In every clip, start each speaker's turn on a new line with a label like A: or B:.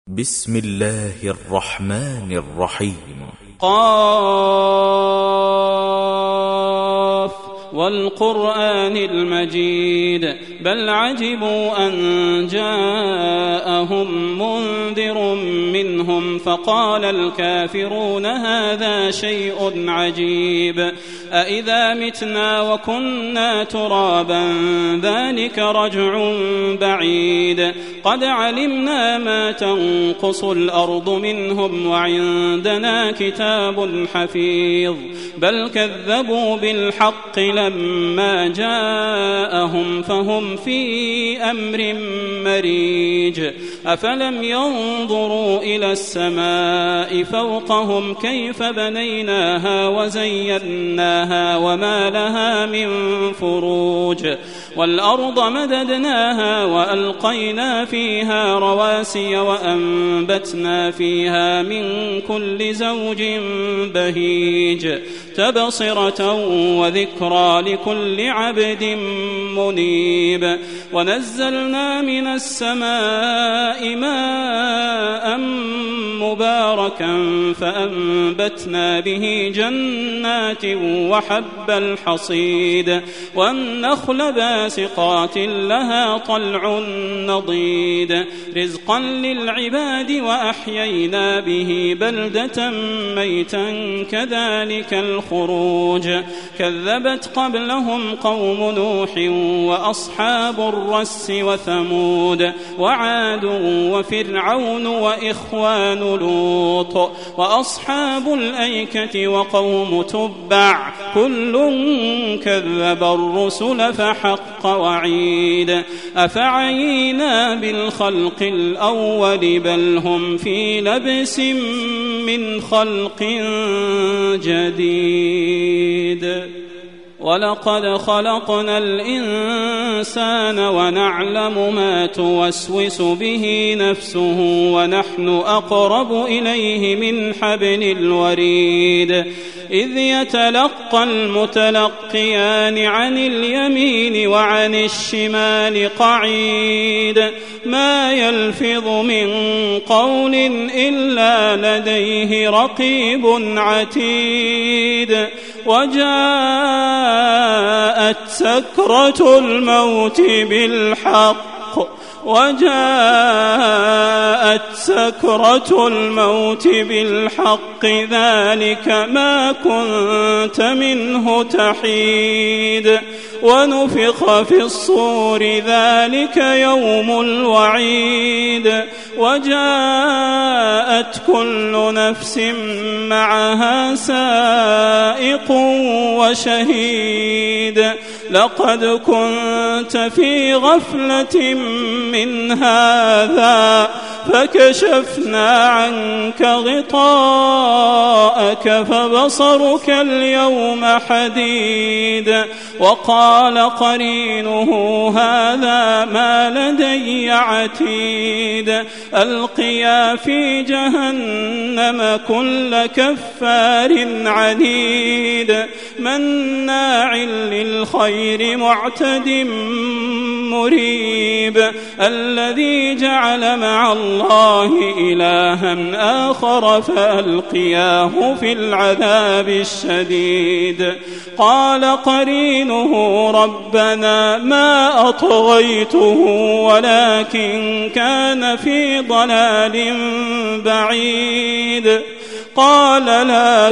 A: بسم الله الرحمن الرحيم.
B: قاف والقرآن المجيد بل عجبوا أن جاءهم منذر منهم فقال الكافرون هذا شيء عجيب أإذا متنا وكنا ترابا ذلك رجع بعيد قد علمنا ما تنقص الأرض منهم وعندنا كتاب حفيظ بل كذبوا بالحق لما جاءهم فهم في أمر مريج أفلم ينظروا إلى السماء فوقهم كيف بنيناها وزيناها وما لها من فروج والأرض مددناها وألقينا فيها رواسي وأنبتنا فيها من كل زوج بهيج تبصرة وذكرى لكل عبد منيب ونزلنا من السماء ماء مباركا فأنبتنا به جنات وحب الحصيد والنخل باسقات لها طلع نضيد رزقا للعباد وأحيينا به بلدة ميتا كذلك الخروج كذبت قبلهم قوم نوح وأصحاب الرس وثمود وعاد وفرعون وإخوان لوط وأصحاب الأيكة وقوم تبع كل كذب الرسل فحق وعيد أفعينا بالخلق الأول بل هم في لبس من خلق جديد ولقد خلقنا الإنسان ونعلم ما توسوس به نفسه ونحن أقرب إليه من حبل الوريد إذ يتلقى المتلقيان عن اليمين وعن الشمال قعيد ما يلفظ من قول إلا لديه رقيب عتيد وجاءت سكرة الموت بالحق ذلك ما كنت منه تحيد ونفخ في الصور ذلك يوم الوعيد وجاءت كل نفس معها سائق وشهيد لقد كنت في غفلة من هذا فكشفنا عنك غطاءك فبصرك اليوم حديد وقال قرينه هذا ما لدي عتيد ألقيا في جهنم كل كفار عنيد مناع للخير معتد مريب الذي جعل مع الله إلها آخر فألقياه في العذاب الشديد قال قرينه ربنا ما أطغيته ولكن كان في ضلال بعيد قال لا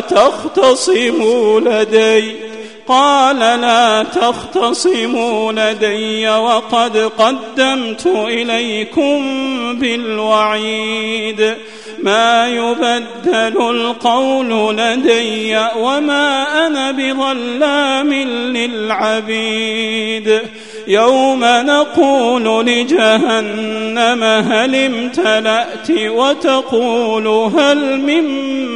B: تختصموا لدي وقد قدمت إليكم بالوعيد ما يبدل القول لدي وما أنا بظلام للعبيد يوم نقول لجهنم هل امتلأت وتقول هل من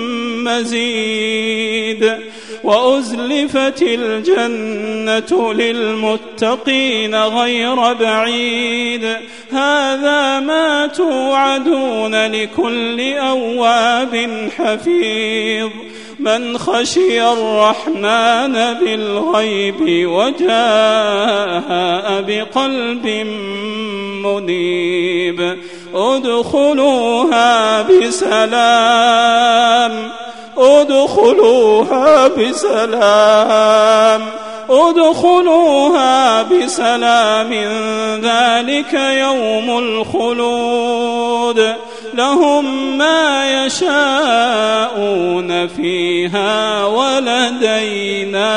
B: مزيد وأزلفت الجنة للمتقين غير بعيد هذا ما توعدون لكل أواب حفيظ من خشي الرحمن بالغيب وجاء بقلب منيب ادخلوها بسلام ادخلوها بسلام ذلك يوم الخلود لهم ما يشاءون فيها ولدينا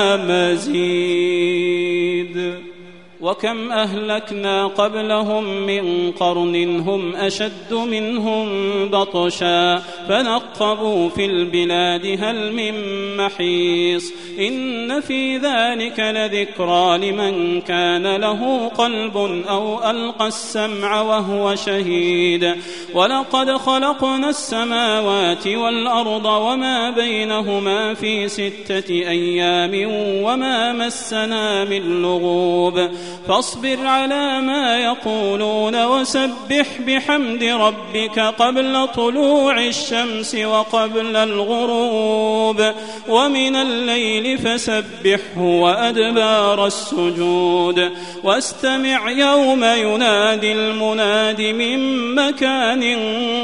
B: مزيد وكم أهلكنا قبلهم من قرن هم أشد منهم بطشا فنقبوا في البلاد هل من محيص إن في ذلك لذكرى لمن كان له قلب أو ألقى السمع وهو شهيد ولقد خلقنا السماوات والأرض وما بينهما في 6 أيام وما مسنا من لغوب فاصبر على ما يقولون وسبح بحمد ربك قبل طلوع الشمس وقبل الغروب ومن الليل فسبحه وأدبار السجود واستمع يوم ينادي المناد من مكان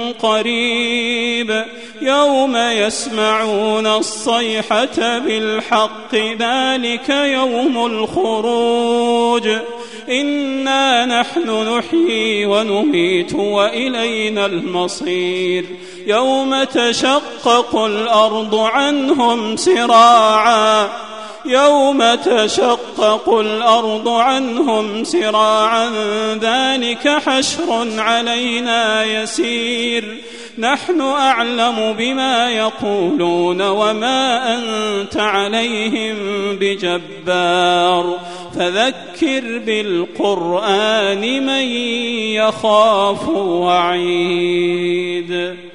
B: قريب يوم يسمعون الصيحة بالحق ذلك يوم الخروج إنا نحن نحيي ونميت وإلينا المصير يوم تشقق الأرض عنهم سراعا ذلك حشر علينا يسير نحن أعلم بما يقولون وما أنت عليهم بجبار فذكر بالقرآن من يخاف وعيد